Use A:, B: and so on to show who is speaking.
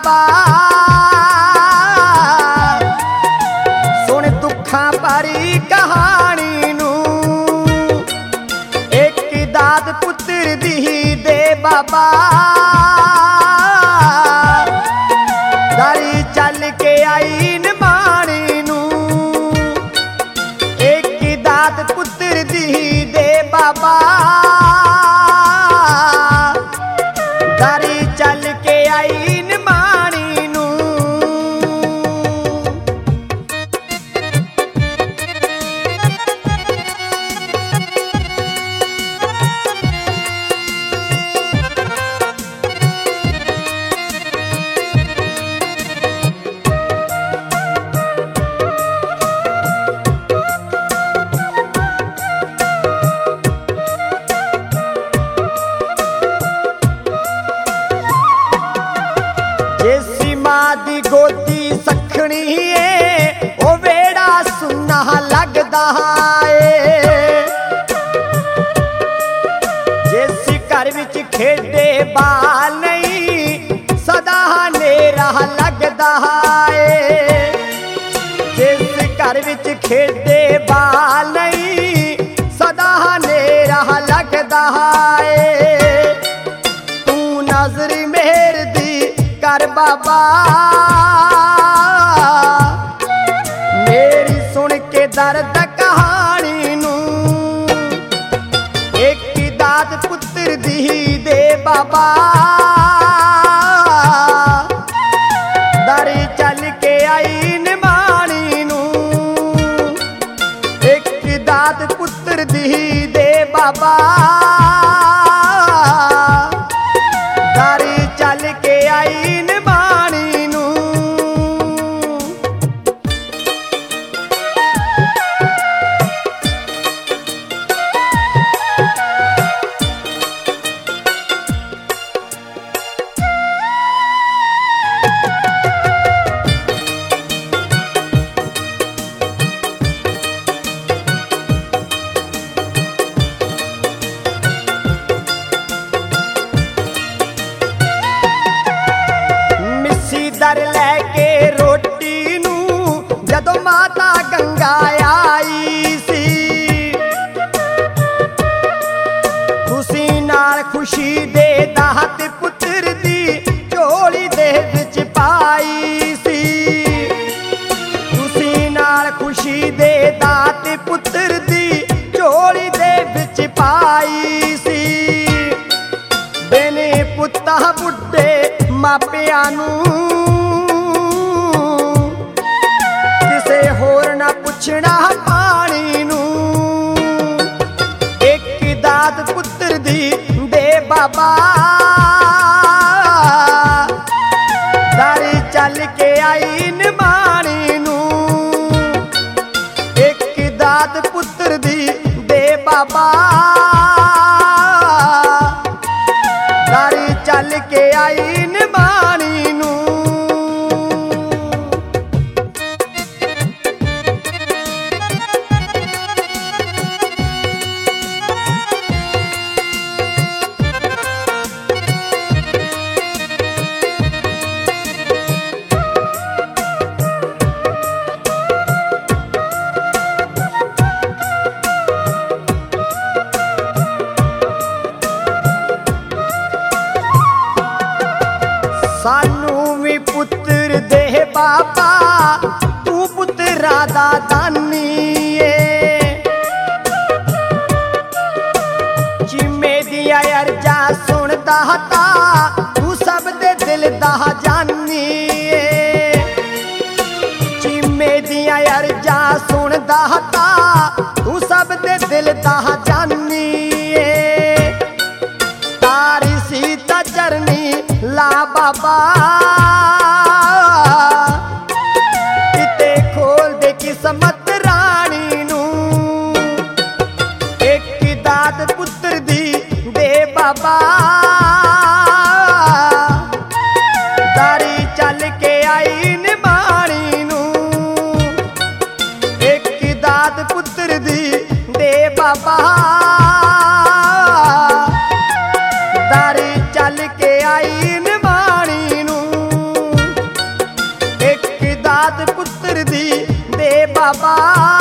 A: बाबा सुन दुखां भरी कहानी नू एक दात पुत्र दी दे बाबा दारी चल के आई निमाणी नू एक दात पुत्र दी दे बाबा दारी चल के आई निमाणी नू दी गोदी सखनी है ओ वेड़ा सुना लगदा है जिस घर विच खेडे बाल नहीं सदा नेरा लगदा है जिस घर विच खेडे बाल नहीं सदा नेरा लगदा है तू नजर मेहर दी कर बाबा मेरी सुन के दर्द कहानी नू एक दात पुत्र दी दे बाबा दारी चल के आई निमाणी नू एक दात पुत्र दी दे बाबा दारी चल के आई निमाणी नू दर लैके रोटी नू जदों माता गंगा आई सी खुशी नाल खुशी दे दात पुत्र दी झोली दे विच पाई सी खुशी नाल खुशी दे दात पुत्र दी झोली दे विच पाई सी बेने पुत्ता बुढ़े मापिया नू होर ना पुछना पानी नू एक दात पुत्र दी दे बाबा दारी चल के आई निमाणी नू एक दात पुत्र दी दे बाबा दारी चल के आई निमाणी नू सानू भी पुत्र दे बाबा तू पुत्रा दा दानी जिम्मे दिया अर्जा सुनदा ता तू सब दे दिल दा जानी जिम्मे दिया अर्जा सुनदा ता तू सब दे दिल दा जानी तारी सीता चरनी ला बाबा किते खोल दे किस्मत रानी नू एक दात पुत्र दी दे बाबा दारी चल के आई निमाणी नू एक दात पुत्र दी दे बाबा दारी चल के आई निमाणी नू बाबा